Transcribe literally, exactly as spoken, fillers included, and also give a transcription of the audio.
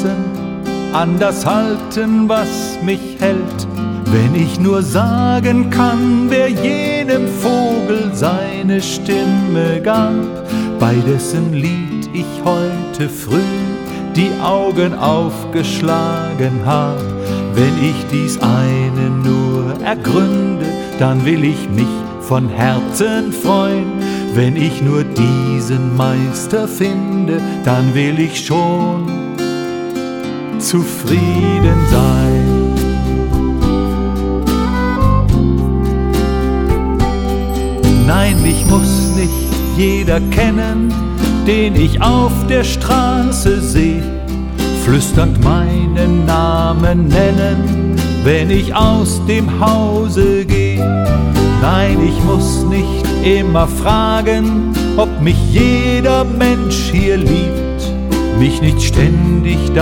Herzen an das halten, was mich hält. Wenn ich nur sagen kann, wer jenem Vogel seine Stimme gab, bei dessen Lied ich heute früh die Augen aufgeschlagen hab. Wenn ich dies eine nur ergründe, dann will ich mich von Herzen freuen. Wenn ich nur diesen Meister finde, dann will ich schon zufrieden sein. Nein, mich muss nicht jeder kennen, den ich auf der Straße seh, flüsternd meinen Namen nennen, wenn ich aus dem Hause geh. Nein, ich muss nicht immer fragen, ob mich jeder Mensch hier liebt, mich nicht ständig